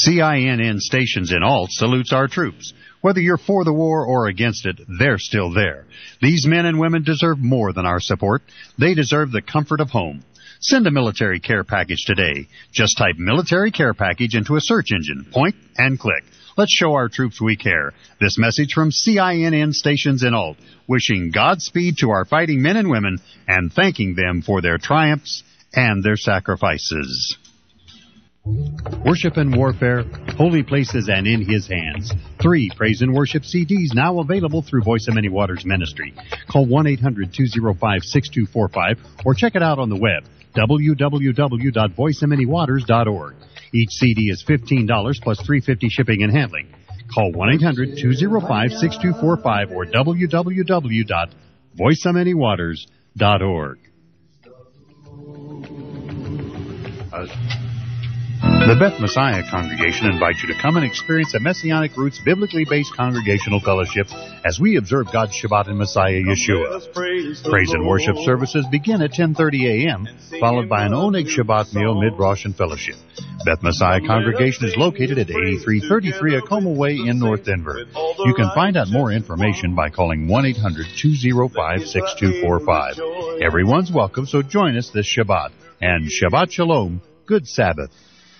CINN Stations in Alt salutes our troops. Whether you're for the war or against it, they're still there. These men and women deserve more than our support. They deserve the comfort of home. Send a military care package today. Just type military care package into a search engine. Point and click. Let's show our troops we care. This message from CINN Stations in Alt, wishing Godspeed to our fighting men and women and thanking them for their triumphs and their sacrifices. Worship and Warfare, Holy Places and in His Hands. 3 praise and worship CDs now available through Voice of Many Waters Ministry. Call 1-800-205-6245 or check it out on the web, www.voiceofmanywaters.org. Each CD is $15 plus $3.50 shipping and handling. Call 1-800-205-6245 or www.voiceofmanywaters.org. The Beth Messiah Congregation invites you to come and experience a Messianic Roots biblically based congregational fellowship as we observe God's Shabbat in Messiah Yeshua. Praise and worship services begin at 10:30 a.m., followed by an Oneg Shabbat meal, mid-Rosh, and fellowship. Beth Messiah Congregation is located at 8333 Acoma Way in North Denver. You can find out more information by calling 1-800-205-6245. Everyone's welcome, so join us this Shabbat. And Shabbat Shalom, good Sabbath.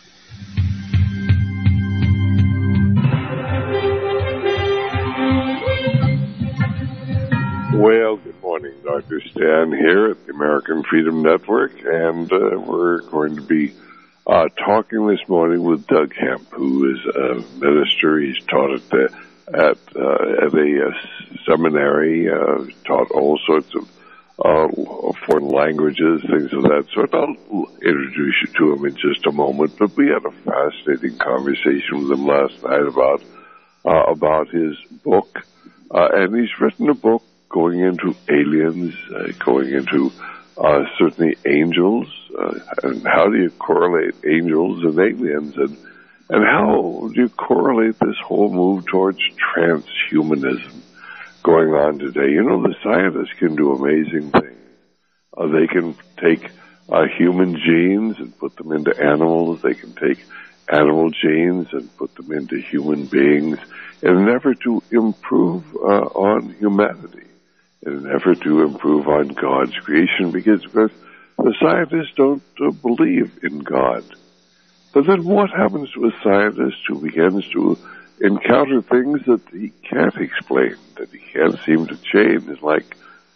Well, good morning. Dr. Stan here at the American Freedom Network, and we're going to be talking this morning with Doug Hemp, who is a minister. He's taught at a seminary, taught all sorts of foreign languages, things of that sort. I'll introduce you to him in just a moment, but we had a fascinating conversation with him last night about his book, and he's written a book going into aliens, going into certainly angels, and how do you correlate angels and aliens, and how do you correlate this whole move towards transhumanism going on today? You know, the scientists can do amazing things. They can take human genes and put them into animals. They can take animal genes and put them into human beings in an effort to improve on humanity, in an effort to improve on God's creation, because of course the scientists don't believe in God. But then what happens to a scientist who begins to encounter things that he can't explain, that he can't seem to change, like,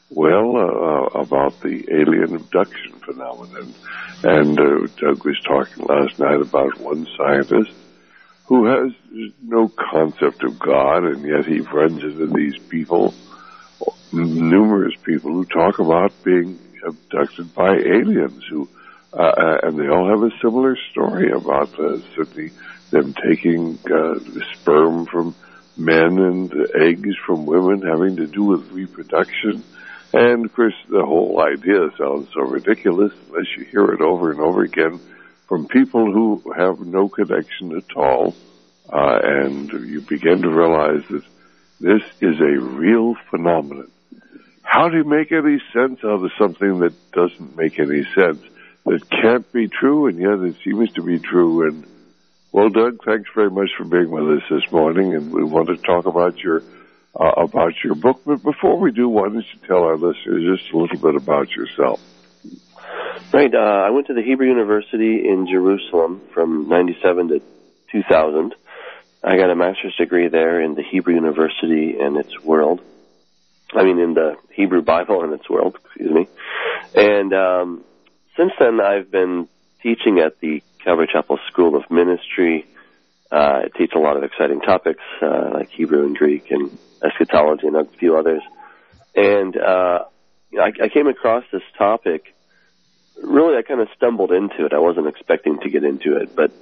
about the alien abduction phenomenon? And Doug was talking last night about one scientist who has no concept of God, and yet he runs into these people, numerous people, who talk about being abducted by aliens, who and they all have a similar story about certainly them taking sperm from men and eggs from women, having to do with reproduction. And, of course, the whole idea sounds so ridiculous unless you hear it over and over again from people who have no connection at all. And you begin to realize that this is a real phenomenon. How do you make any sense out of something that doesn't make any sense, that can't be true, and yet it seems to be true? And, well, Doug, thanks very much for being with us this morning, and we want to talk about your book. But before we do, why don't you tell our listeners just a little bit about yourself? Right. I went to the Hebrew University in Jerusalem from 97 to 2000. I got a master's degree there in the Hebrew University and its world. In the Hebrew Bible and its world, excuse me. And since then, I've been teaching at the Calvary Chapel School of Ministry. I teach a lot of exciting topics like Hebrew and Greek and eschatology and a few others. And I came across this topic. Really, I kind of stumbled into it. I wasn't expecting to get into it, but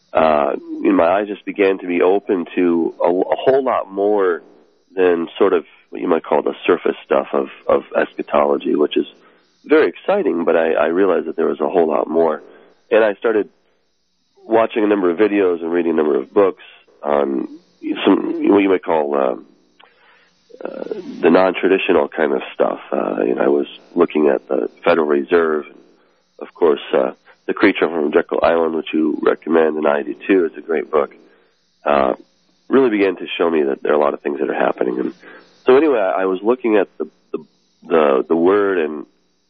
my eyes just began to be open to a whole lot more than sort of what you might call the surface stuff of eschatology, which is very exciting, but I realized that there was a whole lot more. And I started watching a number of videos and reading a number of books on some what you might call the non-traditional kind of stuff. I was looking at the Federal Reserve, of course, The Creature from Jekyll Island, which you recommend, and I do too. It's a great book. really began to show me that there are a lot of things that are happening. And so anyway, I was looking at the word in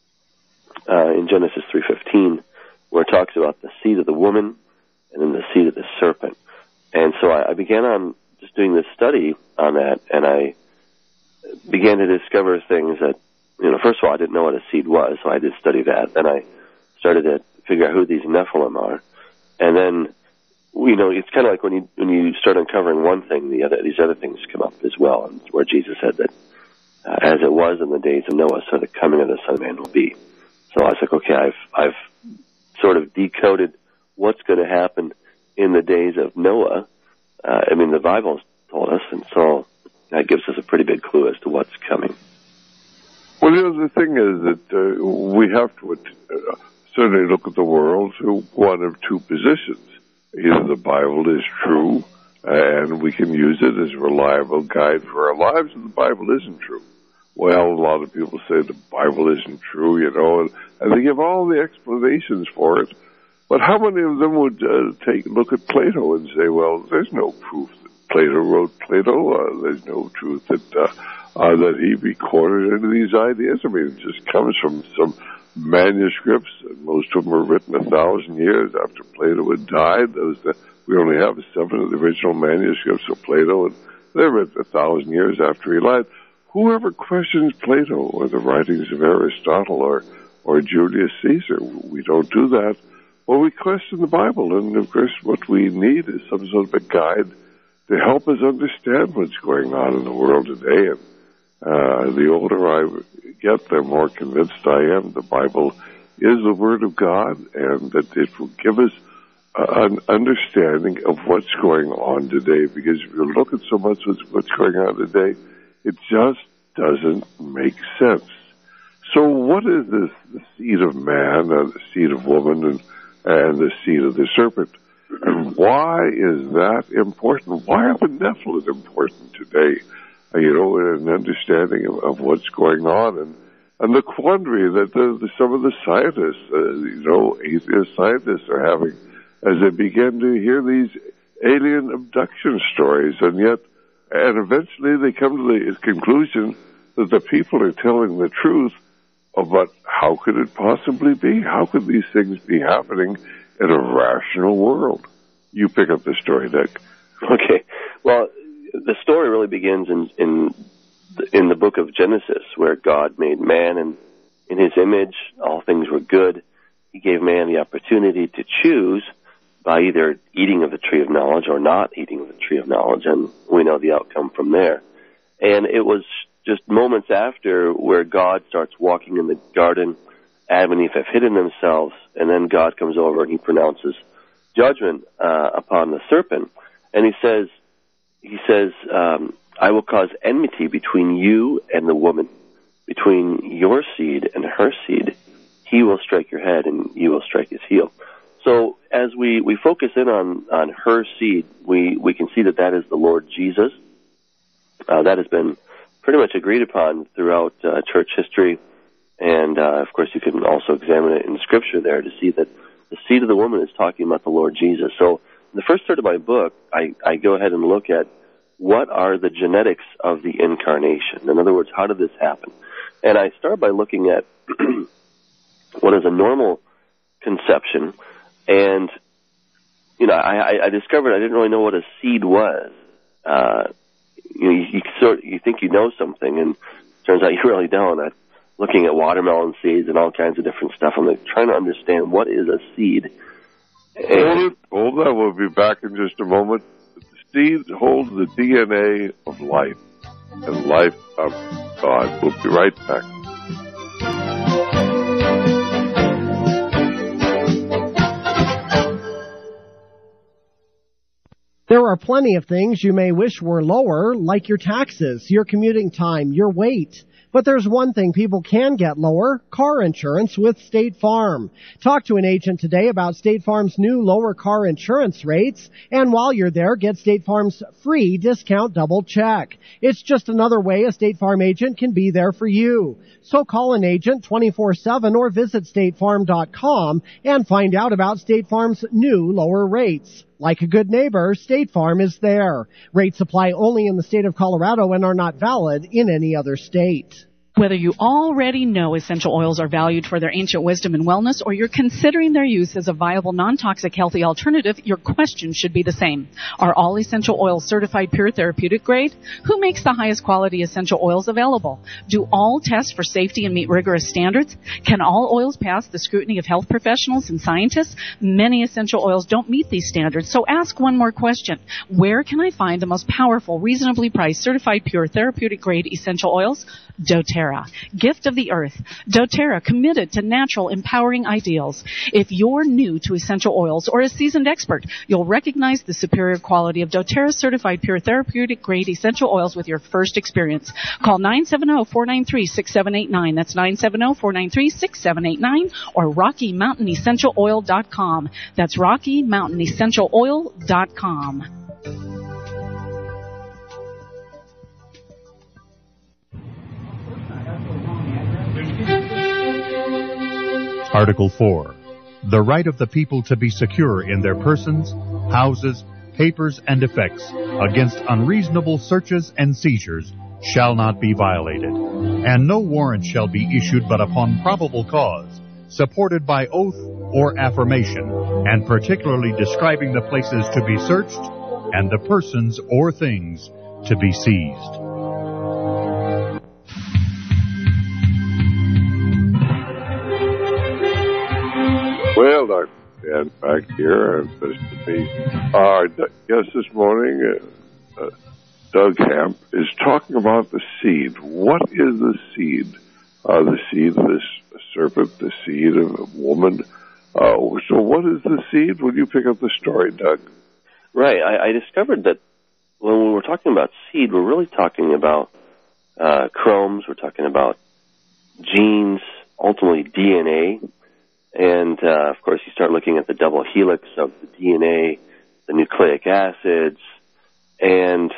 Genesis 3:15, where it talks about the seed of the woman and then the seed of the serpent. And so I began on just doing this study on that, and I began to discover things that, first of all, I didn't know what a seed was, so I did study that. Then I started to figure out who these Nephilim are. And then, it's kind of like when you start uncovering one thing, these other things come up as well, and where Jesus said that as it was in the days of Noah, so the coming of the Son of Man will be. So I was like, okay, I've sort of decoded what's going to happen in the days of Noah. The Bible's told us, and so that gives us a pretty big clue as to what's coming. Well, the thing is that we have to certainly look at the world through one of two positions. Either the Bible is true, and we can use it as a reliable guide for our lives, and the Bible isn't true. Well, a lot of people say the Bible isn't true, and they give all the explanations for it. But how many of them would look at Plato and say, well, there's no proof that Plato wrote Plato. There's no truth that he recorded any of these ideas. It just comes from some manuscripts, and most of them were written 1,000 years after Plato had died. We only have 7 of the original manuscripts of Plato, and they're written 1,000 years after he died. Whoever questions Plato or the writings of Aristotle or Julius Caesar, we don't do that. Well, we question the Bible, and of course what we need is some sort of a guide to help us understand what's going on in the world today. And the older I get, the more convinced I am the Bible is the Word of God, and that it will give us an understanding of what's going on today. Because if you look at so much what's going on today, it just doesn't make sense. So what is this, the seed of man, the seed of woman, and the seed of the serpent? And why is that important? Why are the Nephilim important today? An understanding of what's going on, and the quandary that some of the scientists, atheist scientists are having as they begin to hear these alien abduction stories, and eventually they come to the conclusion that the people are telling the truth. But how could it possibly be? How could these things be happening in a rational world? You pick up the story, Dick. Okay. Well, the story really begins in the book of Genesis, where God made man and in his image. All things were good. He gave man the opportunity to choose by either eating of the tree of knowledge or not eating of the tree of knowledge, and we know the outcome from there. And it was just moments after where God starts walking in the garden. Adam and Eve have hidden themselves, and then God comes over and he pronounces judgment upon the serpent. And he says, I will cause enmity between you and the woman, between your seed and her seed. He will strike your head and you will strike his heel. So as we focus in on her seed, we can see that is the Lord Jesus. That has been pretty much agreed upon throughout church history. And, of course, you can also examine it in Scripture there to see that the seed of the woman is talking about the Lord Jesus. So in the first third of my book, I go ahead and look at what are the genetics of the incarnation. In other words, how did this happen? And I start by looking at what is a normal conception. And, I discovered I didn't really know what a seed was. You think you know something, and it turns out you really don't. I'm looking at watermelon seeds and all kinds of different stuff. I'm trying to understand what is a seed. Hold on. We'll be back in just a moment. The seed holds the DNA of life and life of God. We'll be right back. There are plenty of things you may wish were lower, like your taxes, your commuting time, your weight. But there's one thing people can get lower, car insurance with State Farm. Talk to an agent today about State Farm's new lower car insurance rates. And while you're there, get State Farm's free discount double check. It's just another way a State Farm agent can be there for you. So call an agent 24/7 or visit statefarm.com and find out about State Farm's new lower rates. Like a good neighbor, State Farm is there. Rates apply only in the state of Colorado and are not valid in any other state. Whether you already know essential oils are valued for their ancient wisdom and wellness, or you're considering their use as a viable, non-toxic, healthy alternative, your question should be the same. Are all essential oils certified pure therapeutic grade? Who makes the highest quality essential oils available? Do all test for safety and meet rigorous standards? Can all oils pass the scrutiny of health professionals and scientists? Many essential oils don't meet these standards, so ask one more question. Where can I find the most powerful, reasonably priced, certified pure therapeutic grade essential oils? doTERRA, gift of the earth. doTERRA, committed to natural, empowering ideals. If you're new to essential oils or a seasoned expert, you'll recognize the superior quality of doTERRA certified pure therapeutic grade essential oils with your first experience. Call 970-493-6789. That's 970-493-6789 or RockyMountainEssentialOil.com. That's RockyMountainEssentialOil.com. Article 4. The right of the people to be secure in their persons, houses, papers, and effects against unreasonable searches and seizures shall not be violated, and no warrant shall be issued but upon probable cause, supported by oath or affirmation, and particularly describing the places to be searched and the persons or things to be seized. Well, Dr. Dan, back here, and this to be our guest this morning, Doug Hamp, is talking about the seed. What is the seed? The seed of this serpent, the seed of a woman. So what is the seed? Will you pick up the story, Doug? Right. I discovered that when we're talking about seed, we're really talking about chromes, we're talking about genes, ultimately DNA. And, of course, you start looking at the double helix of the DNA, the nucleic acids, and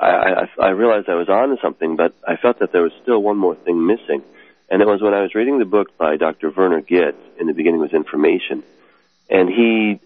I realized I was on to something, but I felt that there was still one more thing missing. And it was when I was reading the book by Dr. Werner Gitt, in the beginning was Information, and he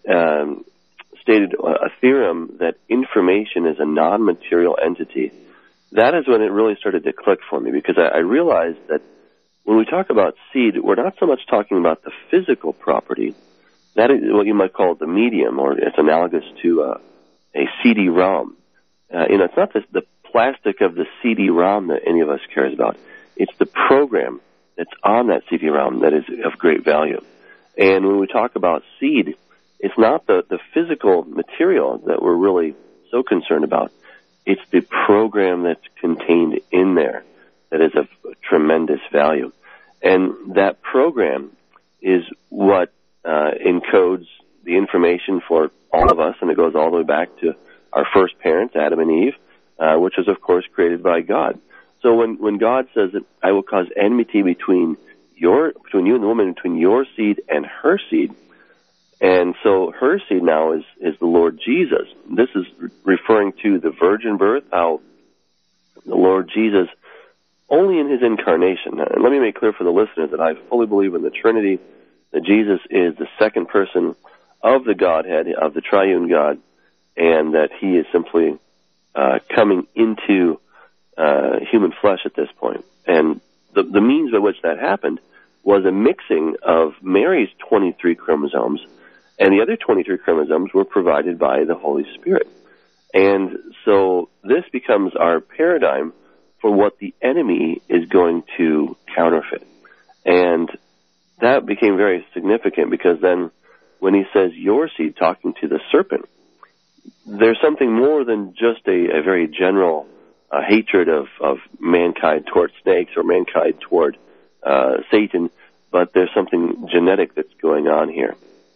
stated a theorem that information is a non-material entity. That is when it really started to click for me, because I realized that when we talk about seed, we're not so much talking about the physical property. That is what you might call the medium, or it's analogous to a CD-ROM. It's not the plastic of the CD-ROM that any of us cares about. It's the program that's on that CD-ROM that is of great value. And when we talk about seed, it's not the physical material that we're really so concerned about. It's the program that's contained in there that is of tremendous value. And that program is what encodes the information for all of us, and it goes all the way back to our first parents, Adam and Eve, which was, of course, created by God. So when God says that I will cause enmity between you and the woman, between your seed and her seed, and so her seed now is the Lord Jesus. This is referring to the virgin birth, how the Lord Jesus, only in his incarnation. And let me make clear for the listeners that I fully believe in the Trinity, that Jesus is the second person of the Godhead, of the triune God, and that he is simply coming into human flesh at this point. And the means by which that happened was a mixing of Mary's 23 chromosomes, and the other 23 chromosomes were provided by the Holy Spirit. And so this becomes our paradigm for what the enemy is going to counterfeit. And that became very significant, because then when he says your seed, talking to the serpent, there's something more than just a very general hatred of mankind toward snakes or mankind toward Satan, but there's something genetic that's going on here.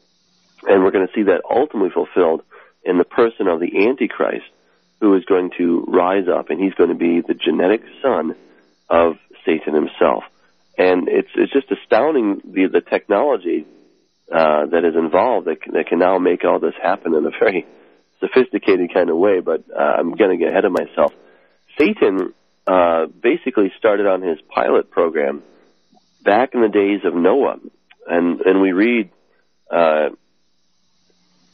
And we're going to see that ultimately fulfilled in the person of the Antichrist, who is going to rise up, and he's going to be the genetic son of Satan himself. And it's just astounding the technology that is involved that can now make all this happen in a very sophisticated kind of way, but I'm going to get ahead of myself. Satan basically started on his pilot program back in the days of Noah, and we read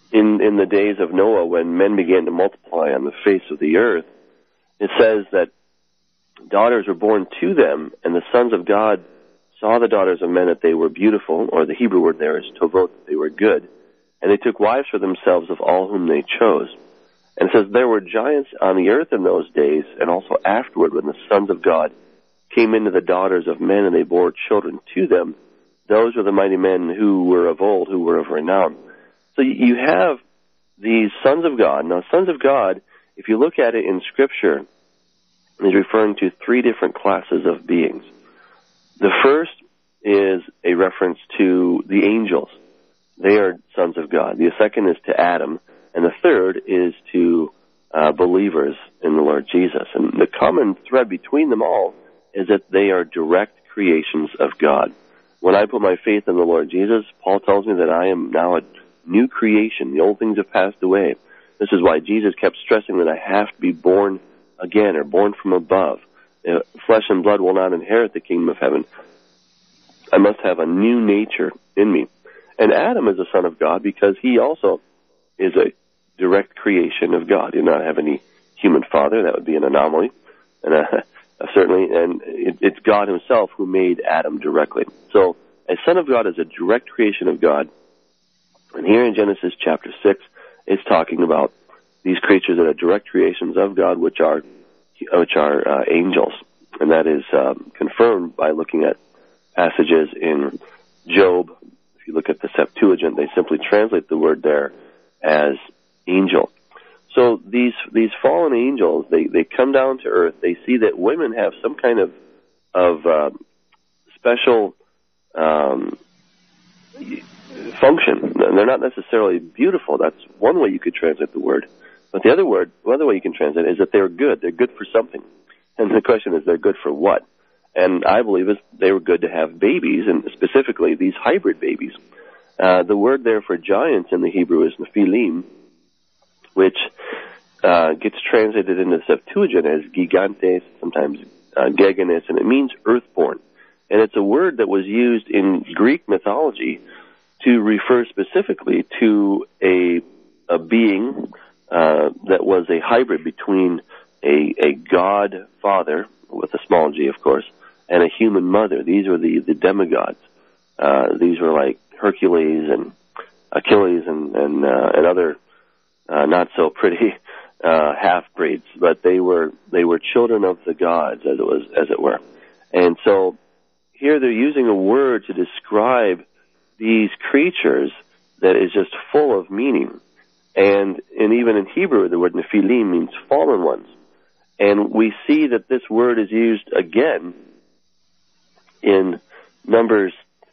in the days of Noah, when men began to multiply on the face of the earth, it says that daughters were born to them, and the sons of God saw the daughters of men that they were beautiful, or the Hebrew word there is tovot, that they were good, and they took wives for themselves of all whom they chose. And it says there were giants on the earth in those days, and also afterward when the sons of God came into the daughters of men, and they bore children to them. Those were the mighty men who were of old, who were of renown. So you have these sons of God. Now, sons of God, if you look at it in Scripture, is referring to three different classes of beings. The first is a reference to the angels. They are sons of God. The second is to Adam. And the third is to believers in the Lord Jesus. And the common thread between them all is that they are direct creations of God. When I put my faith in the Lord Jesus, Paul tells me that I am now a new creation. The old things have passed away. This is why Jesus kept stressing that I have to be born again, or born from above. Flesh and blood will not inherit the kingdom of heaven. I must have a new nature in me. And Adam is a son of God because he also is a direct creation of God. He did not have any human father. That would be an anomaly. And certainly, and it's God himself who made Adam directly. So a son of God is a direct creation of God. And here in Genesis chapter 6, it's talking about these creatures that are direct creations of God, which are angels. And that is confirmed by looking at passages in Job. If you look at the Septuagint, they simply translate the word there as angel. So these fallen angels, they come down to earth. They see that women have some kind of special function. They're not necessarily beautiful. That's one way you could translate the word. But the other way you can translate it is that they're good. They're good for something. And the question is, they're good for what? And I believe they were good to have babies, and specifically these hybrid babies. The word there for giants in the Hebrew is Nephilim, which gets translated into the Septuagint as gigantes, sometimes geganes, and it means earthborn. And it's a word that was used in Greek mythology to refer specifically to a being that was a hybrid between a god father, with a small g, of course, and a human mother. These were the demigods. These were like Hercules and Achilles and other not so pretty half-breeds, but they were children of the gods, as it were. And so here they're using a word to describe these creatures that is just full of meaning. And even in Hebrew, the word Nephilim means fallen ones. And we see that this word is used again in Numbers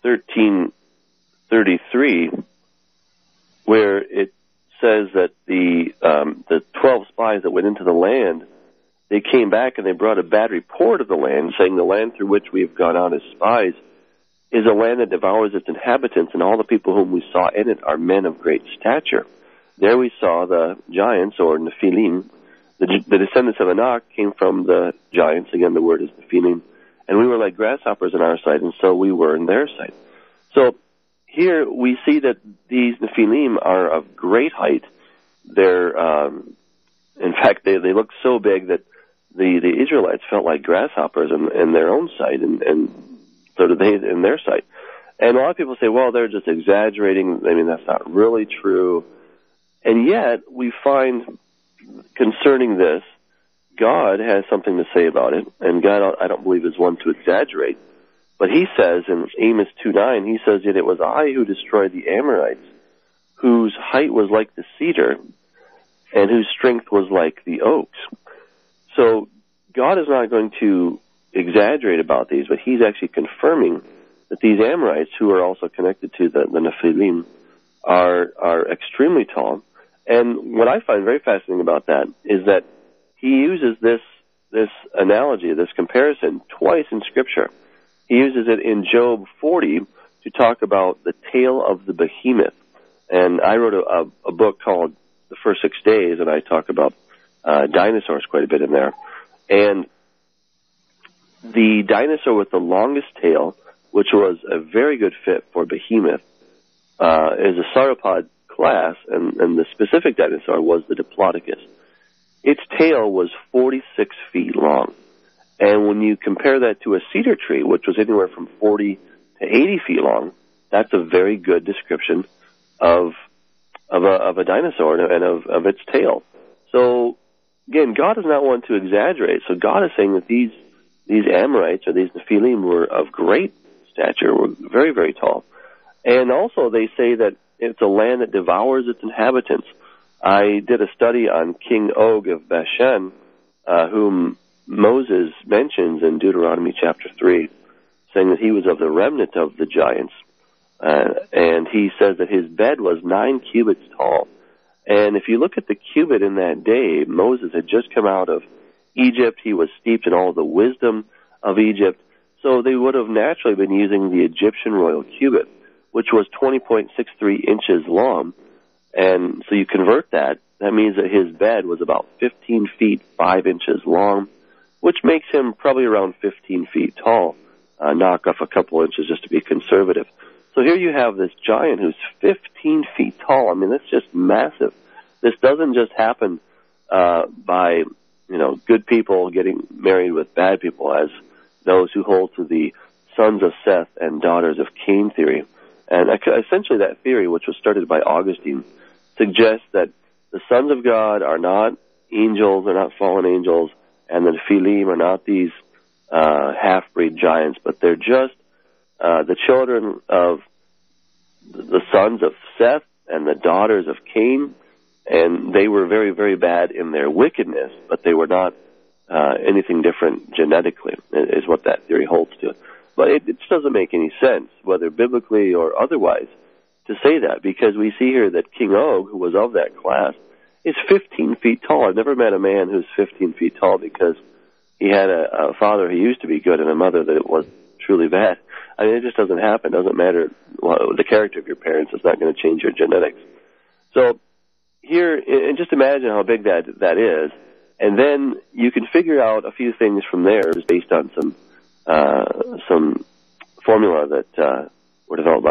13:33, where it says that the 12 spies that went into the land, they came back and they brought a bad report of the land, saying the land through which we have gone out as spies is a land that devours its inhabitants, and all the people whom we saw in it are men of great stature. There we saw the giants, or Nephilim. The descendants of Anak came from the giants. Again, the word is Nephilim. And we were like grasshoppers in our sight, and so we were in their sight. So here we see that these Nephilim are of great height. They're, in fact, they look so big that the Israelites felt like grasshoppers in their own sight, and so did they in their sight. And a lot of people say, well, they're just exaggerating. I mean, that's not really true. And yet, we find concerning this, God has something to say about it, and God, I don't believe, is one to exaggerate. But he says in Amos 2:9, he says, yet it was I who destroyed the Amorites, whose height was like the cedar, and whose strength was like the oaks. So God is not going to exaggerate about these, but he's actually confirming that these Amorites, who are also connected to the Nephilim, are extremely tall. And what I find very fascinating about that is that he uses this analogy, this comparison, twice in Scripture. He uses it in Job 40 to talk about the tale of the behemoth. And I wrote a book called The First 6 Days, and I talk about dinosaurs quite a bit in there. And the dinosaur with the longest tail, which was a very good fit for behemoth, is a sauropod class, and the specific dinosaur was the Diplodocus. Its tail was 46 feet long. And when you compare that to a cedar tree, which was anywhere from 40 to 80 feet long, that's a very good description of a dinosaur and of its tail. So, again, God does not want to exaggerate. So God is saying that these Amorites or these Nephilim were of great stature, were very, very tall. And also they say that it's a land that devours its inhabitants. I did a study on King Og of Bashan, whom Moses mentions in Deuteronomy chapter 3, saying that he was of the remnant of the giants. And he says that his bed was 9 cubits tall. And if you look at the cubit in that day, Moses had just come out of Egypt. He was steeped in all the wisdom of Egypt. So they would have naturally been using the Egyptian royal cubit, which was 20.63 inches long. And so you convert that, that means that his bed was about 15 feet 5 inches long, which makes him probably around 15 feet tall. Knock off a couple inches just to be conservative. So here you have this giant who's 15 feet tall. I mean, that's just massive. This doesn't just happen by, good people getting married with bad people, as those who hold to the sons of Seth and daughters of Cain theory. And essentially that theory, which was started by Augustine, suggests that the sons of God are not angels, they're not fallen angels, and the Nephilim are not these half-breed giants, but they're just the children of the sons of Seth and the daughters of Cain, and they were very, very bad in their wickedness, but they were not anything different genetically, is what that theory holds to. But it just doesn't make any sense, whether biblically or otherwise, to say that, because we see here that King Og, who was of that class, is 15 feet tall. I've never met a man who's 15 feet tall because he had a father who used to be good and a mother that was truly bad. I mean, it just doesn't happen. It doesn't matter the character of your parents. It's not going to change your genetics. So here, and just imagine how big that is, and then you can figure out a few things from there based on some formula that were developed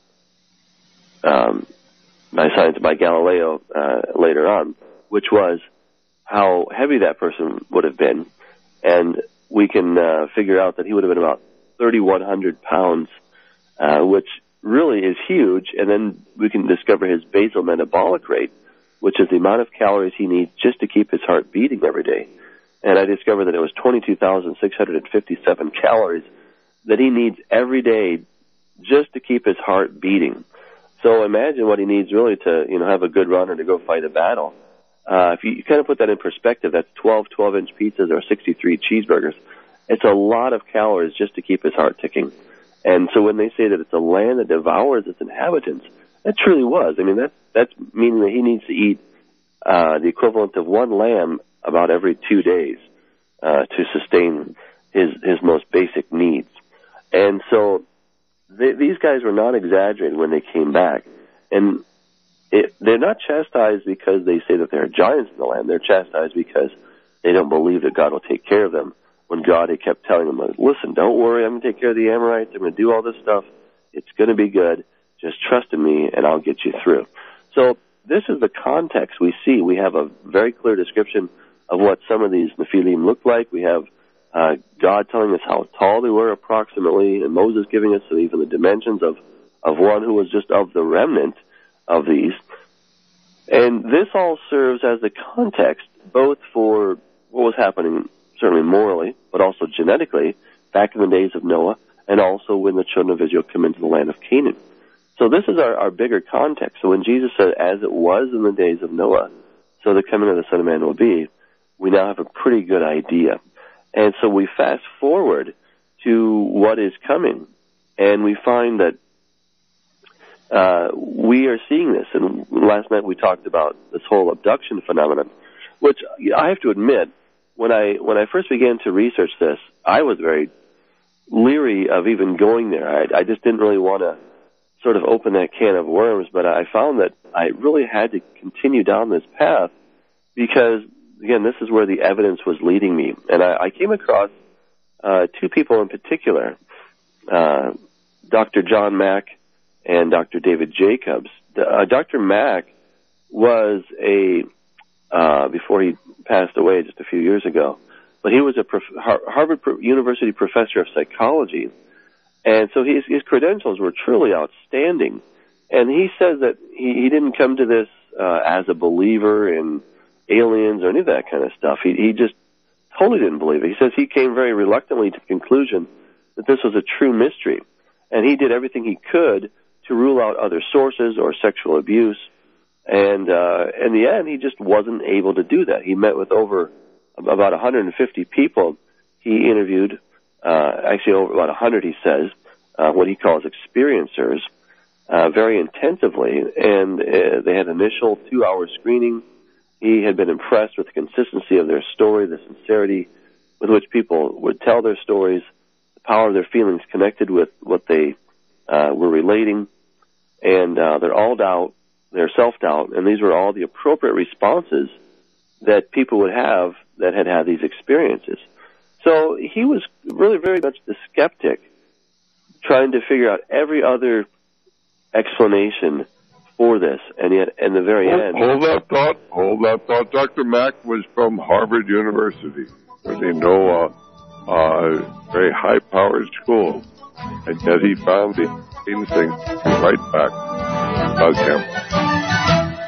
by Galileo later on, which was how heavy that person would have been, and we can figure out that he would have been about 3,100 pounds, which really is huge. And then we can discover his basal metabolic rate, which is the amount of calories he needs just to keep his heart beating every day. And I discovered that it was 22,657 calories that he needs every day just to keep his heart beating. So imagine what he needs really to, have a good run or to go fight a battle. If you kind of put that in perspective, that's 12 12-inch pizzas or 63 cheeseburgers. It's a lot of calories just to keep his heart ticking. And so when they say that it's a land that devours its inhabitants, that truly was. I mean, that's meaning that he needs to eat the equivalent of one lamb about every 2 days to sustain his most basic needs. And so these guys were not exaggerating when they came back. And they're not chastised because they say that there are giants in the land. They're chastised because they don't believe that God will take care of them. When God had kept telling them, listen, don't worry, I'm going to take care of the Amorites. I'm going to do all this stuff. It's going to be good. Just trust in me, and I'll get you through. So this is the context we see. We have a very clear description of what some of these Nephilim looked like. We have God telling us how tall they were approximately, and Moses giving us even the dimensions of one who was just of the remnant of these. And this all serves as the context both for what was happening certainly morally, but also genetically, back in the days of Noah, and also when the children of Israel come into the land of Canaan. So this is our bigger context. So when Jesus said, as it was in the days of Noah, so the coming of the Son of Man will be, we now have a pretty good idea. And so we fast forward to what is coming, and we find that we are seeing this. And last night we talked about this whole abduction phenomenon, which I have to admit, when I first began to research this, I was very leery of even going there. I just didn't really want to sort of open that can of worms, but I found that I really had to continue down this path because, again, this is where the evidence was leading me. And I came across two people in particular, Dr. John Mack and Dr. David Jacobs. Dr. Mack was before he passed away just a few years ago, but he was a Harvard University professor of psychology, and so his credentials were truly outstanding. And he says that he didn't come to this as a believer in aliens or any of that kind of stuff. He just totally didn't believe it. He says he came very reluctantly to the conclusion that this was a true mystery, and he did everything he could to rule out other sources or sexual abuse. And in the end, he just wasn't able to do that. He met with about 150 people he interviewed, actually over about 100, he says, what he calls experiencers, very intensively. And they had initial 2-hour screening. He had been impressed with the consistency of their story, the sincerity with which people would tell their stories, the power of their feelings connected with what they were relating, and their all-doubt, their self-doubt, and these were all the appropriate responses that people would have that had these experiences. So he was really very much the skeptic, trying to figure out every other explanation for this, and yet in the very end... Hold that thought. Dr. Mack was from Harvard University, very high-powered school, and yet he found the instinct right back. Doug Hemp.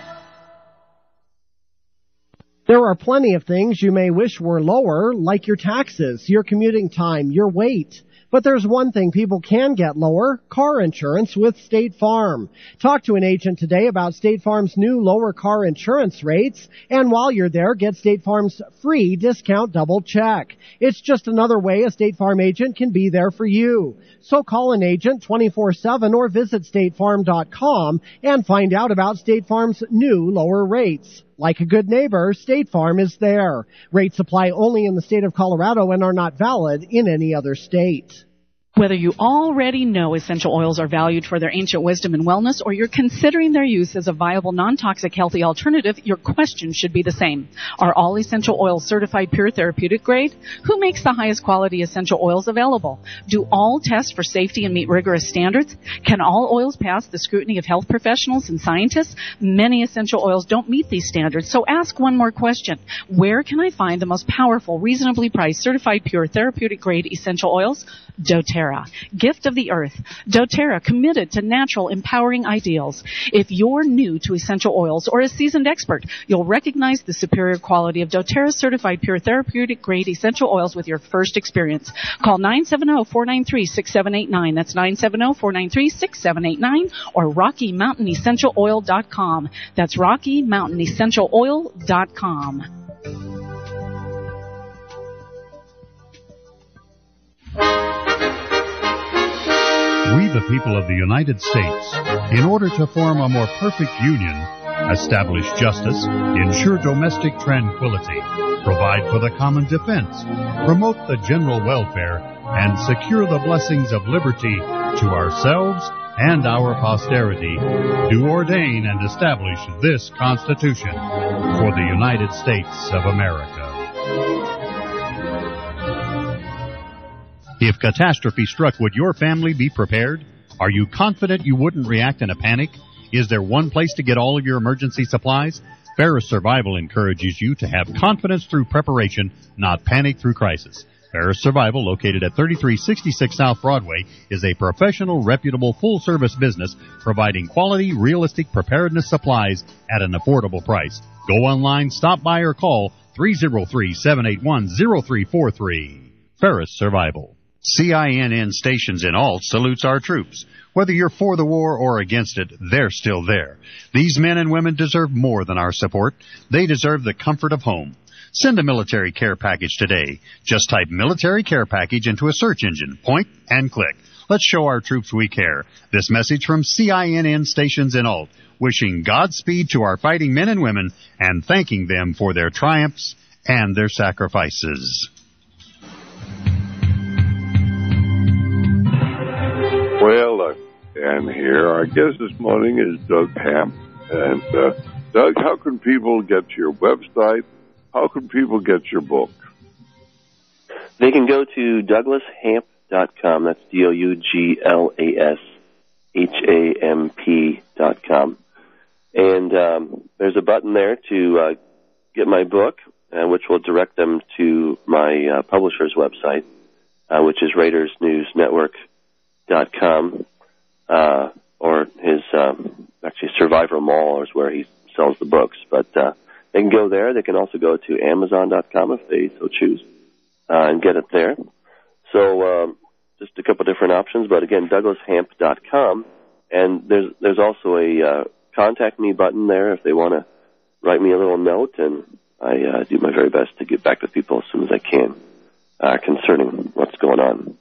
There are plenty of things you may wish were lower, like your taxes, your commuting time, your weight. But there's one thing people can get lower, car insurance with State Farm. Talk to an agent today about State Farm's new lower car insurance rates, and while you're there, get State Farm's free discount double check. It's just another way a State Farm agent can be there for you. So call an agent 24/7 or visit statefarm.com and find out about State Farm's new lower rates. Like a good neighbor, State Farm is there. Rates apply only in the state of Colorado and are not valid in any other state. Whether you already know essential oils are valued for their ancient wisdom and wellness, or you're considering their use as a viable, non-toxic, healthy alternative, your question should be the same. Are all essential oils certified pure therapeutic grade? Who makes the highest quality essential oils available? Do all test for safety and meet rigorous standards? Can all oils pass the scrutiny of health professionals and scientists? Many essential oils don't meet these standards, so ask one more question. Where can I find the most powerful, reasonably priced, certified pure therapeutic grade essential oils? doTERRA, gift of the earth. doTERRA, committed to natural, empowering ideals. If you're new to essential oils or a seasoned expert, you'll recognize the superior quality of doTERRA's certified pure therapeutic grade essential oils with your first experience. Call 970-493-6789. That's 970-493-6789 or RockyMountainEssentialOil.com. That's RockyMountainEssentialOil.com. We, the people of the United States, in order to form a more perfect union, establish justice, ensure domestic tranquility, provide for the common defense, promote the general welfare, and secure the blessings of liberty to ourselves and our posterity, do ordain and establish this Constitution for the United States of America. If catastrophe struck, would your family be prepared? Are you confident you wouldn't react in a panic? Is there one place to get all of your emergency supplies? Ferris Survival encourages you to have confidence through preparation, not panic through crisis. Ferris Survival, located at 3366 South Broadway, is a professional, reputable, full-service business providing quality, realistic preparedness supplies at an affordable price. Go online, stop by, or call 303-781-0343. Ferris Survival. CINN Stations in Alt salutes our troops. Whether you're for the war or against it, they're still there. These men and women deserve more than our support. They deserve the comfort of home. Send a military care package today. Just type military care package into a search engine. Point and click. Let's show our troops we care. This message from CINN Stations in Alt, wishing Godspeed to our fighting men and women and thanking them for their triumphs and their sacrifices. Well, and here, our guest this morning is Doug Hemp. And, Doug, how can people get to your website? How can people get your book? They can go to DouglasHamp.com. That's DouglasHamp.com. And there's a button there to get my book, which will direct them to my publisher's website, which is RaidersNewsNetwork.com, or his, actually Survivor Mall is where he sells the books. But they can go there. They can also go to Amazon.com if they so choose, and get it there. So just a couple different options, but again, DouglasHamp.com. And there's also a contact me button there if they want to write me a little note, and I do my very best to get back to people as soon as I can concerning what's going on.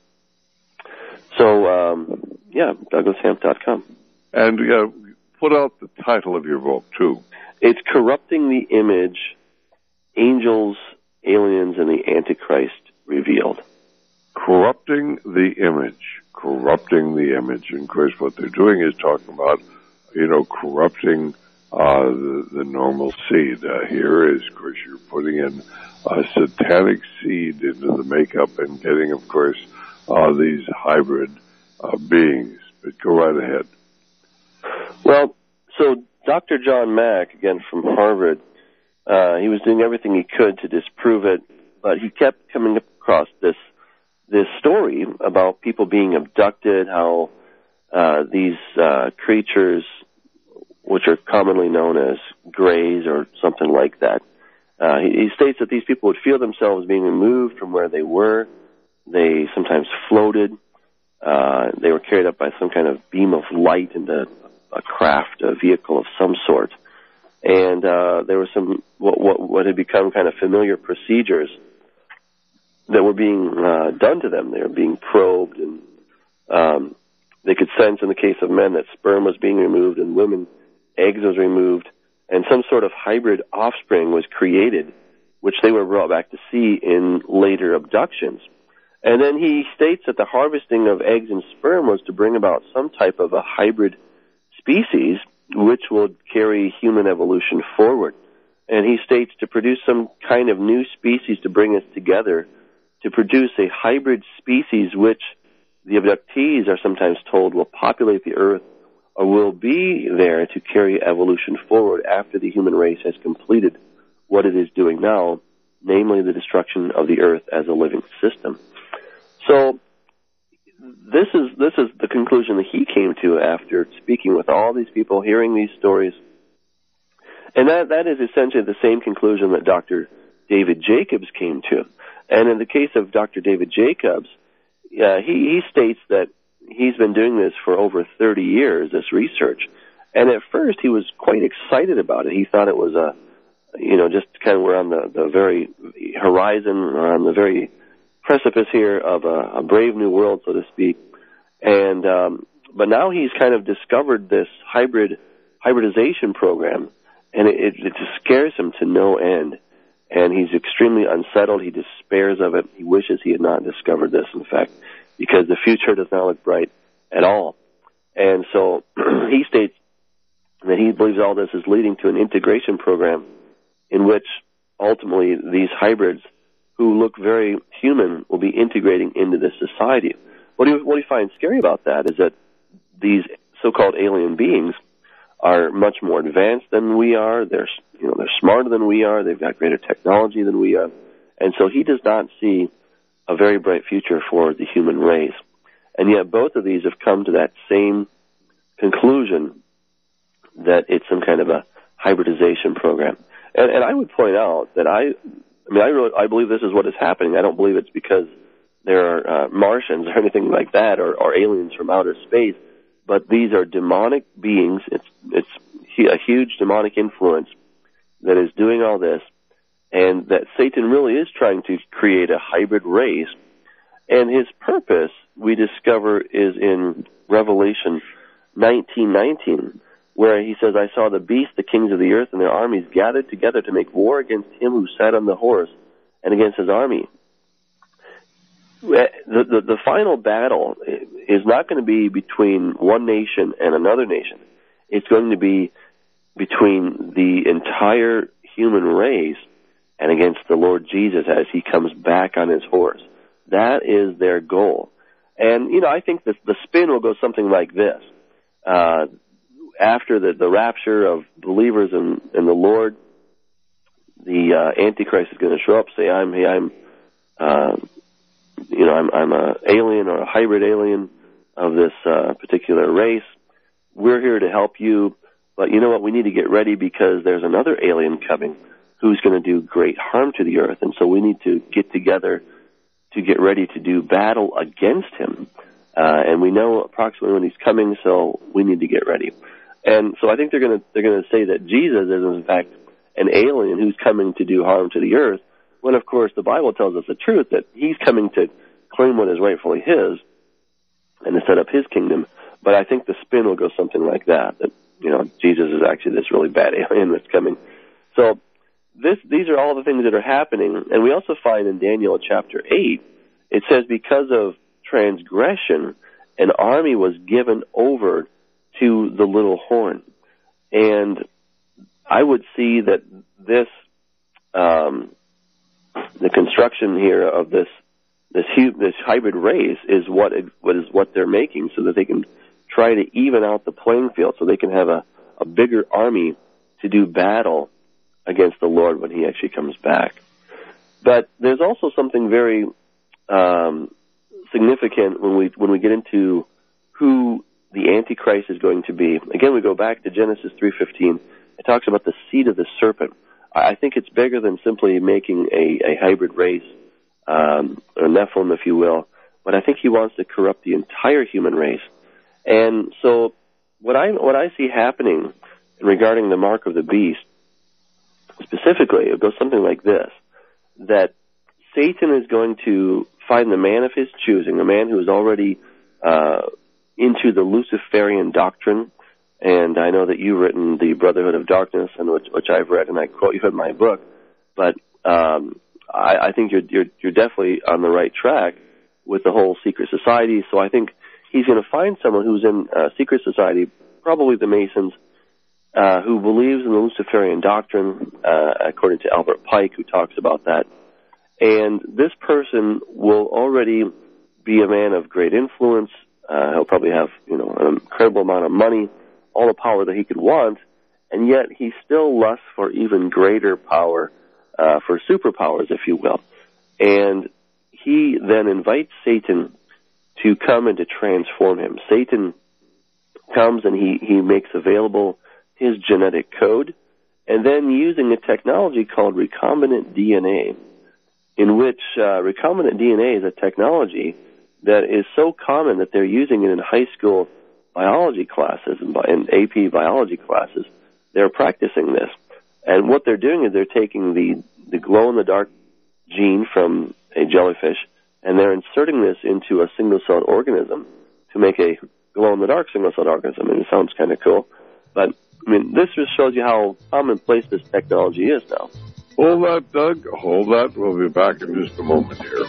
So, DouglasHamp.com. And put out the title of your book, too. It's Corrupting the Image, Angels, Aliens, and the Antichrist Revealed. Corrupting the image. Corrupting the image. And, of course, what they're doing is talking about, corrupting the normal seed. Here is, of course, you're putting in a satanic seed into the makeup and getting, of course, these hybrid beings. But go right ahead. Well, so Dr. John Mack, again from Harvard, he was doing everything he could to disprove it, but he kept coming across this story about people being abducted, how these creatures, which are commonly known as greys or something like that, he states that these people would feel themselves being removed from where they were. They sometimes floated. They were carried up by some kind of beam of light into a craft, a vehicle of some sort. And there were some what had become kind of familiar procedures that were being done to them. They were being probed, and they could sense in the case of men that sperm was being removed, and women, eggs was removed, and some sort of hybrid offspring was created, which they were brought back to see in later abductions. And then he states that the harvesting of eggs and sperm was to bring about some type of a hybrid species which would carry human evolution forward. And he states to produce some kind of new species to bring us together, to produce a hybrid species which the abductees are sometimes told will populate the earth or will be there to carry evolution forward after the human race has completed what it is doing now, namely the destruction of the earth as a living system. So this is the conclusion that he came to after speaking with all these people, hearing these stories. And that is essentially the same conclusion that Dr. David Jacobs came to. And in the case of Dr. David Jacobs, he states that he's been doing this for over 30 years, this research. And at first he was quite excited about it. He thought it was just kind of we're on the very horizon, or on the very precipice here of a brave new world, so to speak. And but now he's kind of discovered this hybridization program, and it just scares him to no end. And he's extremely unsettled. He despairs of it. He wishes he had not discovered this, in fact, because the future does not look bright at all. And so he states that he believes all this is leading to an integration program in which ultimately these hybrids who look very human will be integrating into this society. What he finds scary about that is that these so-called alien beings are much more advanced than we are. They're smarter than we are. They've got greater technology than we are. And so he does not see a very bright future for the human race. And yet both of these have come to that same conclusion, that it's some kind of a hybridization program. And I would point out that I believe this is what is happening. I don't believe it's because there are Martians or anything like that, or aliens from outer space. But these are demonic beings. It's a huge demonic influence that is doing all this, and that Satan really is trying to create a hybrid race. And his purpose, we discover, is in Revelation 19:19, where he says, "I saw the beast, the kings of the earth, and their armies gathered together to make war against him who sat on the horse and against his army." The final battle is not going to be between one nation and another nation. It's going to be between the entire human race and against the Lord Jesus as he comes back on his horse. That is their goal. And, I think that the spin will go something like this. after the rapture of believers in the Lord, the Antichrist is going to show up, say, I'm a alien or a hybrid alien of this particular race. We're here to help you, but you know what? We need to get ready because there's another alien coming who's going to do great harm to the earth, and so we need to get together to get ready to do battle against him. And we know approximately when he's coming, so we need to get ready. And so I think they're going to say that Jesus is in fact an alien who's coming to do harm to the earth, when of course the Bible tells us the truth, that he's coming to claim what is rightfully his and to set up his kingdom. But I think the spin will go something like that Jesus is actually this really bad alien that's coming. So these are all the things that are happening. And we also find in Daniel chapter 8, it says because of transgression, an army was given over to the little horn. And I would see that this, the construction here of this hybrid race is what they're making, so that they can try to even out the playing field, so they can have a bigger army to do battle against the Lord when he actually comes back. But there's also something very significant when we get into who the Antichrist is going to be. Again, we go back to Genesis 3:15. It talks about the seed of the serpent. I think it's bigger than simply making a hybrid race, or Nephilim, if you will. But I think he wants to corrupt the entire human race. And so what I see happening regarding the mark of the beast, specifically, it goes something like this, that Satan is going to find the man of his choosing, a man who is already into the Luciferian doctrine. And I know that you've written the Brotherhood of Darkness, and which I've read, and I quote you in my book. But I think you're definitely on the right track with the whole secret society. So I think he's going to find someone who's in secret society, probably the Masons, who believes in the Luciferian doctrine, according to Albert Pike, who talks about that. And this person will already be a man of great influence. He'll probably have, an incredible amount of money, all the power that he could want, and yet he still lusts for even greater power, for superpowers, if you will. And he then invites Satan to come and to transform him. Satan comes and he makes available his genetic code, and then using a technology called recombinant DNA, in which recombinant DNA is a technology that is so common that they're using it in high school biology classes and in AP biology classes. They're practicing this. And what they're doing is they're taking the glow-in-the-dark gene from a jellyfish, and they're inserting this into a single-celled organism to make a glow-in-the-dark single-celled organism. And it sounds kind of cool. But, this just shows you how commonplace this technology is now. Hold that, Doug. Hold that. We'll be back in just a moment here.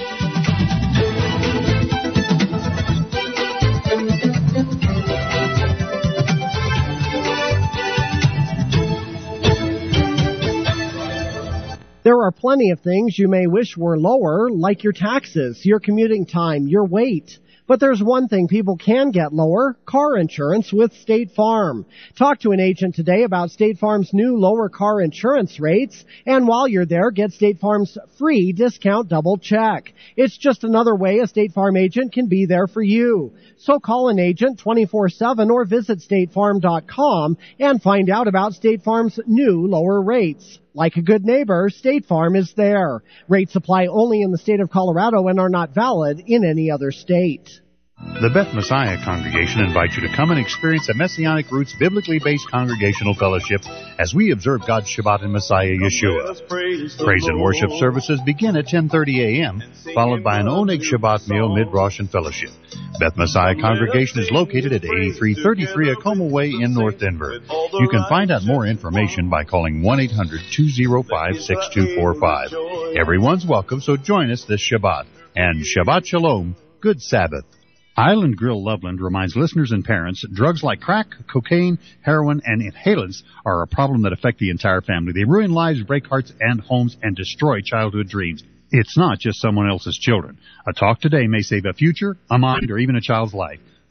There are plenty of things you may wish were lower, like your taxes, your commuting time, your weight. But there's one thing people can get lower, car insurance with State Farm. Talk to an agent today about State Farm's new lower car insurance rates. And while you're there, get State Farm's free discount double check. It's just another way a State Farm agent can be there for you. So call an agent 24/7 or visit statefarm.com and find out about State Farm's new lower rates. Like a good neighbor, State Farm is there. Rates apply only in the state of Colorado and are not valid in any other state. The Beth Messiah Congregation invites you to come and experience a Messianic Roots biblically based congregational fellowship as we observe God's Shabbat in Messiah Yeshua. Praise and worship services begin at 10:30 a.m., followed by an Oneg Shabbat meal, mid-Rosh, and fellowship. Beth Messiah Congregation is located at 8333 Acoma Way in North Denver. You can find out more information by calling 1-800-205-6245. Everyone's welcome, so join us this Shabbat. And Shabbat Shalom, good Sabbath. Island Grill Loveland reminds listeners and parents drugs like crack, cocaine, heroin, and inhalants are a problem that affect the entire family. They ruin lives, break hearts and homes, and destroy childhood dreams. It's not just someone else's children. A talk today may save a future, a mind, or even a child's life.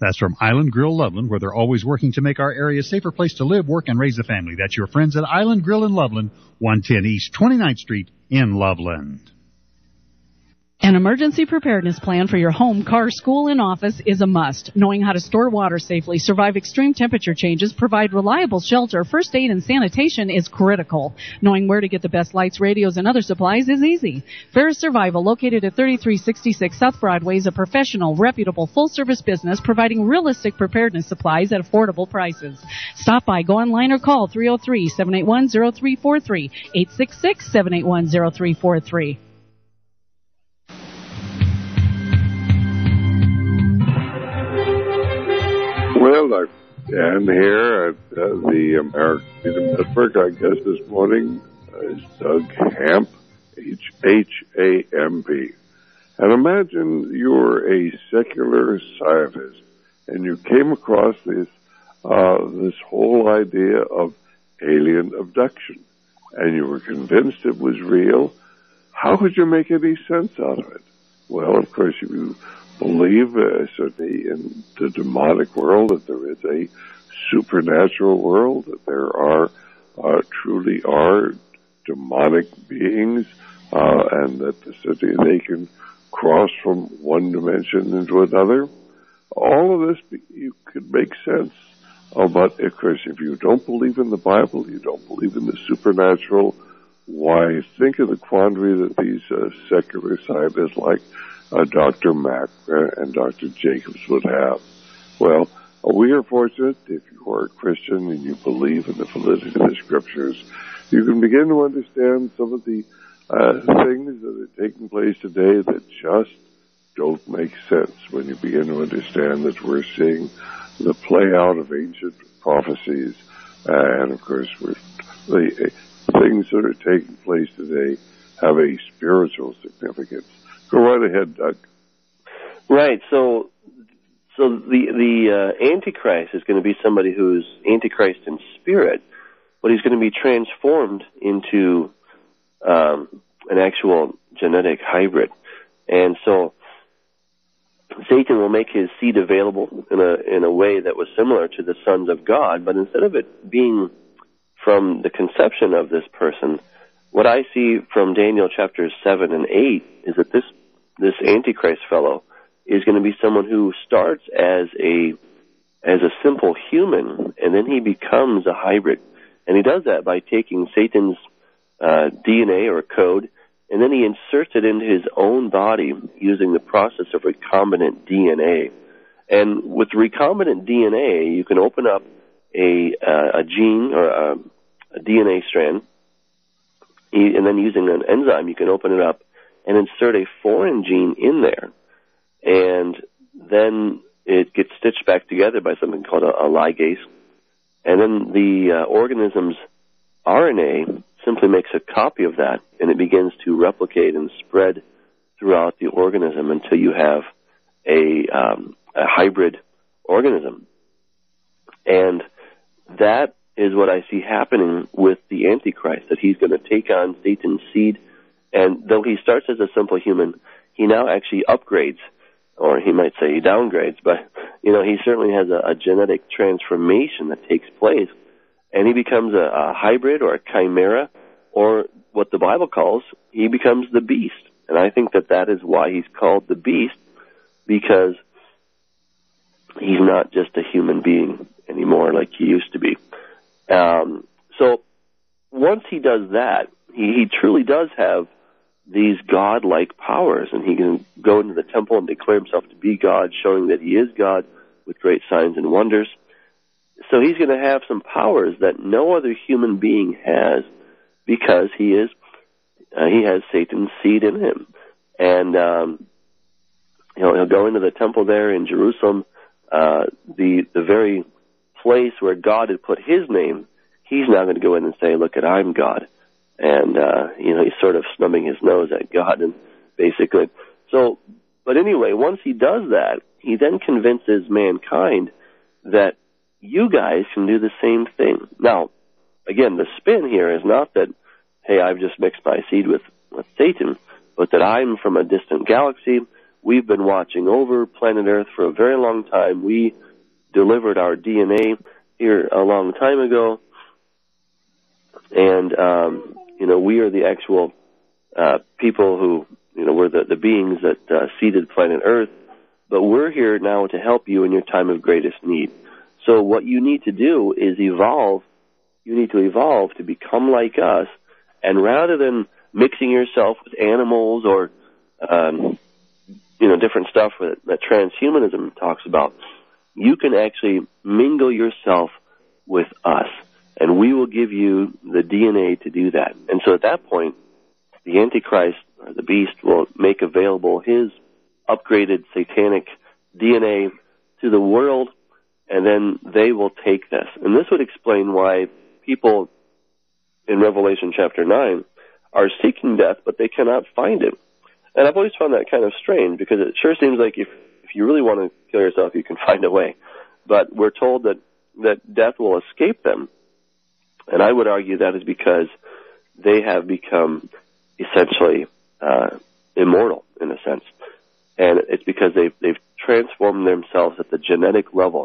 That's from Island Grill Loveland, where they're always working to make our area a safer place to live, work, and raise a family. That's your friends at Island Grill in Loveland, 110 East 29th Street in Loveland. An emergency preparedness plan for your home, car, school, and office is a must. Knowing how to store water safely, survive extreme temperature changes, provide reliable shelter, first aid, and sanitation is critical. Knowing where to get the best lights, radios, and other supplies is easy. Ferris Survival, located at 3366 South Broadway, is a professional, reputable, full-service business providing realistic preparedness supplies at affordable prices. Stop by, go online, or call 303-781-0343, 866-781-0343. Well, I'm here at the American Freedom Network. Our guest this morning is Doug Hamp, H-A-M-P. And imagine you're a secular scientist, and you came across this whole idea of alien abduction, and you were convinced it was real. How could you make any sense out of it? Well, of course, you believe, certainly in the demonic world, that there is a supernatural world, that there truly are demonic beings, and that certainly they can cross from one dimension into another. All of this you could make sense of, but of course, if you don't believe in the Bible, you don't believe in the supernatural, why, think of the quandary that these secular scientists like Dr. Mack and Dr. Jacobs would have. Well, we are fortunate, if you are a Christian and you believe in the validity of the Scriptures, you can begin to understand some of the things that are taking place today that just don't make sense when you begin to understand that we're seeing the play out of ancient prophecies, and of course the things that are taking place today have a spiritual significance. Go right ahead, Doug. Right. So the Antichrist is going to be somebody who's Antichrist in spirit, but he's going to be transformed into an actual genetic hybrid. And so Satan will make his seed available in a way that was similar to the sons of God, but instead of it being from the conception of this person, what I see from Daniel chapters 7 and 8 is that this Antichrist fellow is going to be someone who starts as a simple human, and then he becomes a hybrid. And he does that by taking Satan's DNA or code, and then he inserts it into his own body using the process of recombinant DNA. And with recombinant DNA, you can open up a gene or a DNA strand, and then using an enzyme, you can open it up and insert a foreign gene in there. And then it gets stitched back together by something called a ligase. And then the organism's RNA simply makes a copy of that, and it begins to replicate and spread throughout the organism until you have a hybrid organism. And that is what I see happening with the Antichrist, that he's going to take on Satan's seed, and though he starts as a simple human, he now actually upgrades, or he might say he downgrades, but, he certainly has a genetic transformation that takes place, and he becomes a hybrid or a chimera, or what the Bible calls, he becomes the beast. And I think that is why he's called the beast, because he's not just a human being anymore like he used to be. So once he does that, he truly does have these God-like powers, and he can go into the temple and declare himself to be God, showing that he is God with great signs and wonders. So he's going to have some powers that no other human being has, because he has Satan's seed in him. And he'll go into the temple there in Jerusalem, the very place where God had put his name. He's now going to go in and say, "Look, I'm God." And he's sort of snubbing his nose at God, and basically. So, but anyway, once he does that, he then convinces mankind that you guys can do the same thing. Now, again, the spin here is not that, hey, I've just mixed my seed with Satan, but that I'm from a distant galaxy we've been watching over planet Earth for a very long time. We delivered our DNA here a long time ago, and we are the actual people who, we're the beings that seeded planet Earth, but we're here now to help you in your time of greatest need. So what you need to do is evolve. You need to evolve to become like us, and rather than mixing yourself with animals or different stuff that transhumanism talks about, you can actually mingle yourself with us, and we will give you the DNA to do that. And so at that point, the Antichrist, or the beast, will make available his upgraded satanic DNA to the world, and then they will take this. And this would explain why people in Revelation chapter 9 are seeking death, but they cannot find it. And I've always found that kind of strange, because it sure seems like if you really want to kill yourself, you can find a way. But we're told that death will escape them. And I would argue that is because they have become essentially immortal, in a sense. And it's because they've transformed themselves at the genetic level.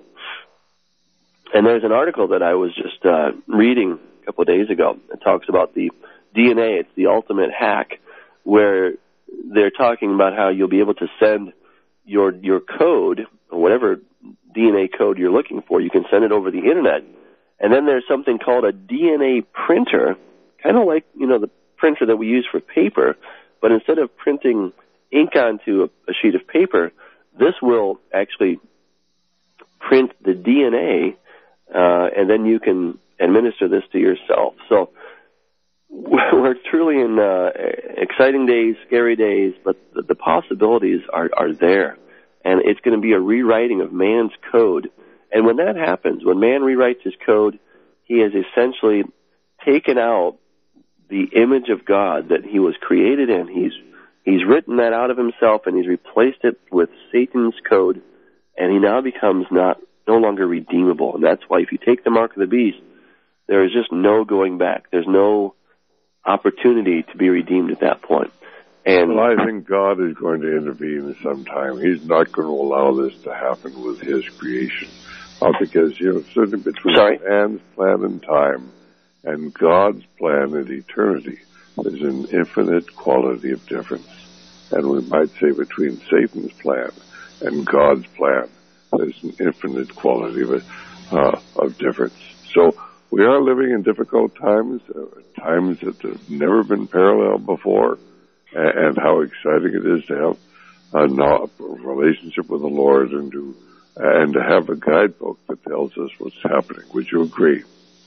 And there's an article that I was just reading a couple of days ago. It talks about the DNA. It's the ultimate hack, where they're talking about how you'll be able to send your code, or whatever DNA code you're looking for. You can send it over the internet. And then there's something called a DNA printer, kind of like, the printer that we use for paper, but instead of printing ink onto a sheet of paper, this will actually print the DNA, and then you can administer this to yourself. So we're truly in exciting days, scary days, but the possibilities are there. And it's going to be a rewriting of man's code. And when that happens, when man rewrites his code, he has essentially taken out the image of God that he was created in. He's written that out of himself, and he's replaced it with Satan's code, and he now becomes no longer redeemable. And that's why if you take the mark of the beast, there is just no going back. There's no opportunity to be redeemed at that point. And I think God is going to intervene sometime. He's not going to allow this to happen with his creation. Because, certainly between man's plan and time and God's plan in eternity, there's an infinite quality of difference. And we might say between Satan's plan and God's plan, there's an infinite quality of difference. So we are living in difficult times, times that have never been paralleled before, and how exciting it is to have a relationship with the Lord and to have a guidebook that tells us what's happening. Would you agree?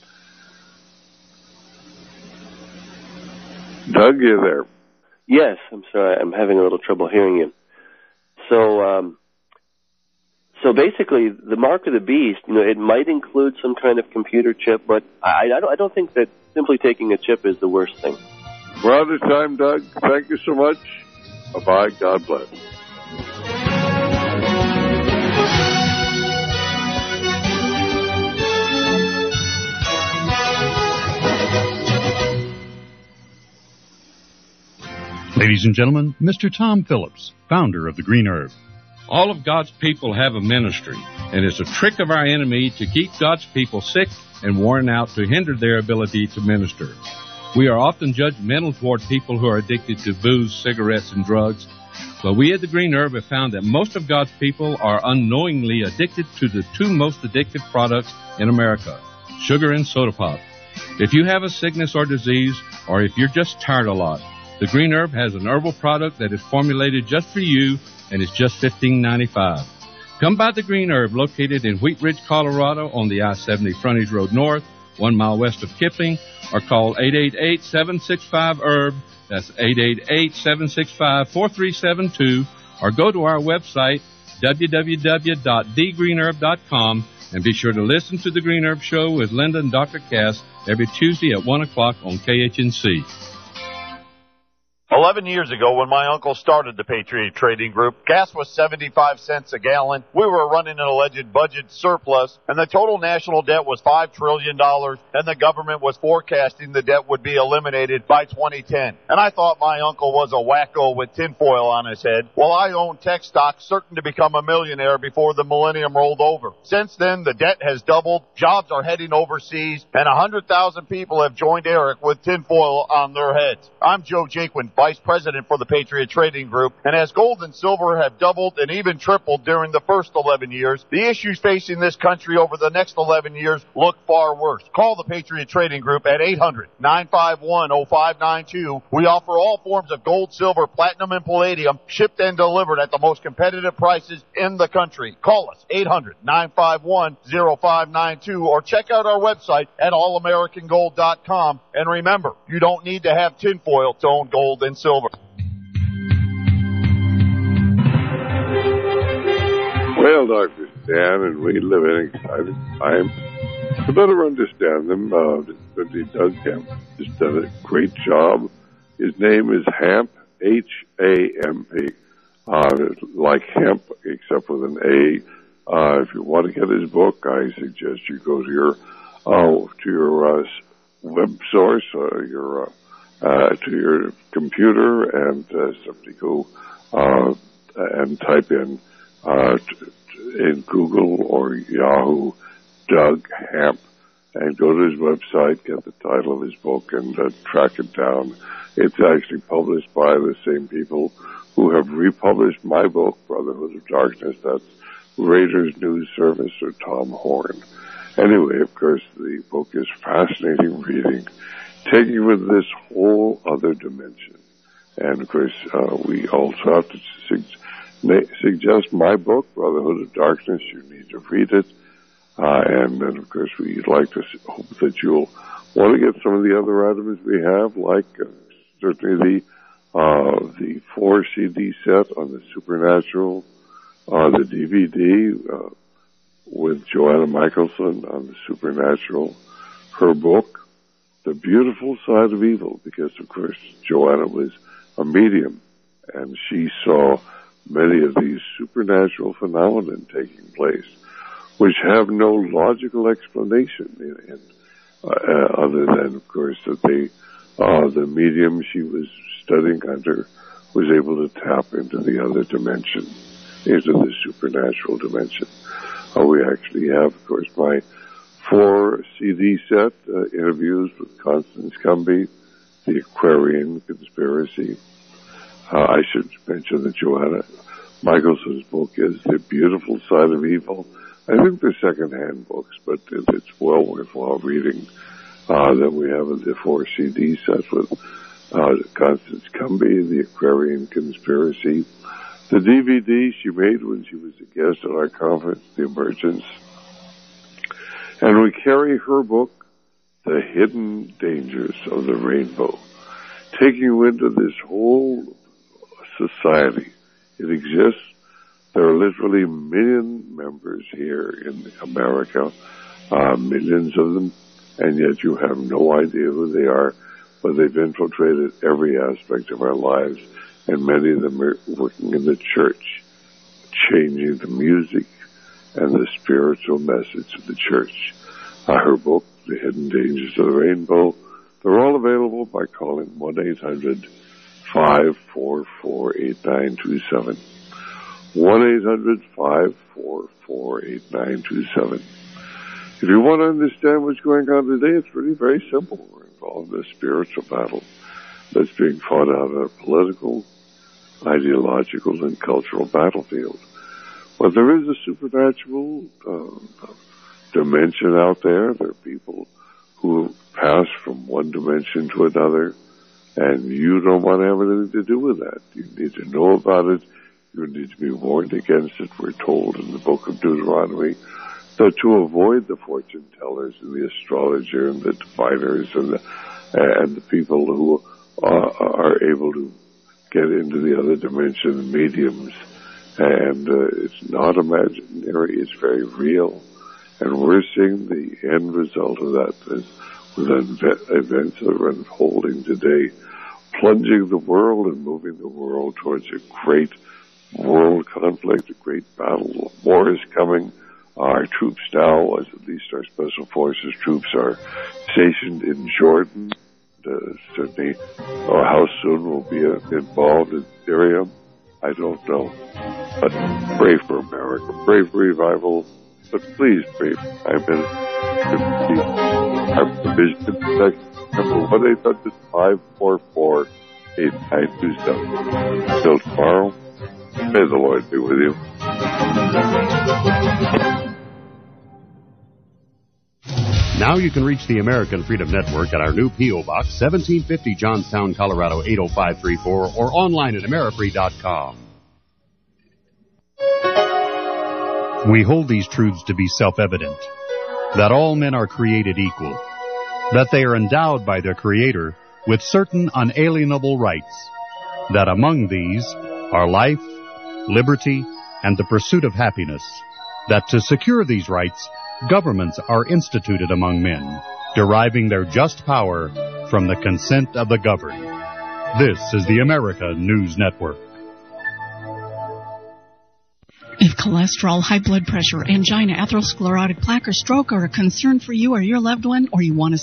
Doug, you there? Yes, I'm sorry. I'm having a little trouble hearing you. So basically, the mark of the beast, it might include some kind of computer chip, but I don't think that simply taking a chip is the worst thing. We're out of time, Doug. Thank you so much. Bye-bye. God bless. Ladies and gentlemen, Mr. Tom Phillips, founder of the Green Herb. All of God's people have a ministry, and it's a trick of our enemy to keep God's people sick and worn out to hinder their ability to minister. We are often judgmental toward people who are addicted to booze, cigarettes, and drugs, but we at the Green Herb have found that most of God's people are unknowingly addicted to the two most addictive products in America, sugar and soda pop. If you have a sickness or disease, or if you're just tired a lot, the Green Herb has an herbal product that is formulated just for you, and it's just $15.95. Come by the Green Herb, located in Wheat Ridge, Colorado, on the I-70 Frontage Road North, 1 mile west of Kipling, or call 888-765-HERB. That's 888-765-4372, or go to our website, www.thegreenherb.com, and be sure to listen to The Green Herb Show with Linda and Dr. Cass every Tuesday at 1 o'clock on KHNC. 11 years ago, when my uncle started the Patriot Trading Group, gas was 75 cents a gallon. We were running an alleged budget surplus, and the total national debt was $5 trillion, and the government was forecasting the debt would be eliminated by 2010. And I thought my uncle was a wacko with tinfoil on his head. Well, I own tech stocks certain to become a millionaire before the millennium rolled over. Since then, the debt has doubled, jobs are heading overseas, and 100,000 people have joined Eric with tinfoil on their heads. I'm Joe Jaquin, Vice President for the Patriot Trading Group, and as gold and silver have doubled and even tripled during the first 11 years, the issues facing this country over the next 11 years look far worse. Call the Patriot Trading Group at 800-951-0592. We offer all forms of gold, silver, platinum, and palladium, shipped and delivered at the most competitive prices in the country. Call us, 800-951-0592, or check out our website at allamericangold.com. And remember, you don't need to have tinfoil to own gold and silver. Well, Dr. Stan, and we live in exciting times. To better understand them, Doug Hemp has done a great job. His name is Hamp, H-A-M-P, like hemp, except with an A. If you want to get his book, I suggest you go to your web source, to your computer, and simply go and type in Google or Yahoo Doug Hamp, and go to his website, get the title of his book, and track it down. It's actually published by the same people who have republished my book, Brotherhood of Darkness. That's Raiders News Service or Tom Horn. Anyway, of course, the book is fascinating reading, taking you with this whole other dimension. And, of course, we also have to suggest my book, Brotherhood of Darkness. You need to read it. And then, of course, we'd like to hope that you'll want to get some of the other items we have, like certainly the 4 CD set on the Supernatural, the DVD with Joanna Michelson on the Supernatural, her book, The Beautiful Side of Evil, because, of course, Joanna was a medium, and she saw many of these supernatural phenomena taking place, which have no logical explanation other than, of course, that the medium she was studying under was able to tap into the other dimension, into the supernatural dimension. We actually have, of course, my 4 CD set, interviews with Constance Cumby, The Aquarian Conspiracy. I should mention that Joanna Michelson's book is The Beautiful Side of Evil. I think they're second-hand books, but it's well worthwhile reading. Then we have the 4 CD sets with Constance Cumby, The Aquarian Conspiracy. The DVD she made when she was a guest at our conference, The Emergence. And we carry her book, The Hidden Dangers of the Rainbow, taking you into this whole society. It exists. There are literally 1 million members here in America, millions of them, and yet you have no idea who they are, but they've infiltrated every aspect of our lives, and many of them are working in the church, changing the music and the spiritual message of the church. Her book, The Hidden Dangers of the Rainbow, they're all available by calling 1-800-544-8927. 1-800-544-8927. If you want to understand what's going on today, it's really very simple. We're involved in a spiritual battle that's being fought out on a political, ideological, and cultural battlefield. But there is a supernatural dimension out there. There are people who pass from one dimension to another, and you don't want to have anything to do with that. You need to know about it. You need to be warned against it. We're told in the book of Deuteronomy that to avoid the fortune tellers and the astrologer and the diviners and the people who are able to get into the other dimension, the mediums. And it's not imaginary, it's very real. And we're seeing the end result of that with events that are unfolding today. plunging the world and moving the world towards a great world conflict, a great battle. War is coming. Our troops now, at least our Special Forces troops, are stationed in Jordan. Certainly, how soon we'll be involved in Syria, I don't know. But pray for America, pray for revival, but please pray for Prime Minister. Our provision to protect. Number 1-800-544-8927. Till tomorrow, may the Lord be with you. Now you can reach the American Freedom Network at our new P.O. Box, 1750 Johnstown, Colorado, 80534, or online at amerifree.com. We hold these truths to be self-evident, that all men are created equal, that they are endowed by their Creator with certain unalienable rights, that among these are life, liberty, and the pursuit of happiness, that to secure these rights, governments are instituted among men, deriving their just power from the consent of the governed. This is the America News Network. If cholesterol, high blood pressure, angina, atherosclerotic plaque, or stroke are a concern for you or your loved one, or you want to